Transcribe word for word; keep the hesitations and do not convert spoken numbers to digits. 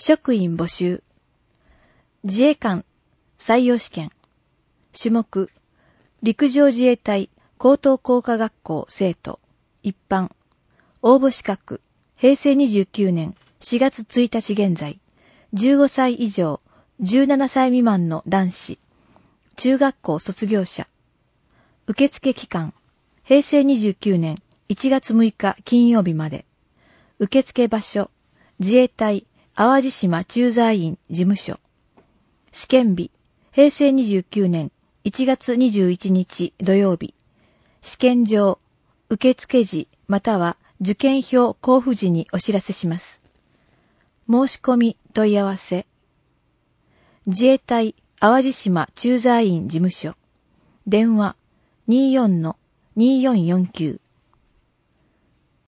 職員募集。自衛官採用試験。種目、陸上自衛隊高等工科学校生徒、一般。応募資格、へいせいにじゅうきゅうねんしがつついたち現在、じゅうごさい以上、じゅうななさい未満の男子、中学校卒業者。受付期間、へいせいにじゅうきゅうねんいちがつむいか金曜日まで。受付場所、自衛隊淡路島駐在員事務所。試験日、へいせいにじゅうきゅうねんいちがつにじゅういちにち土曜日。試験場、受付時または受験票交付時にお知らせします。申し込み問い合わせ。自衛隊淡路島駐在員事務所。電話 にじゅうよんのにじゅうよんよんきゅう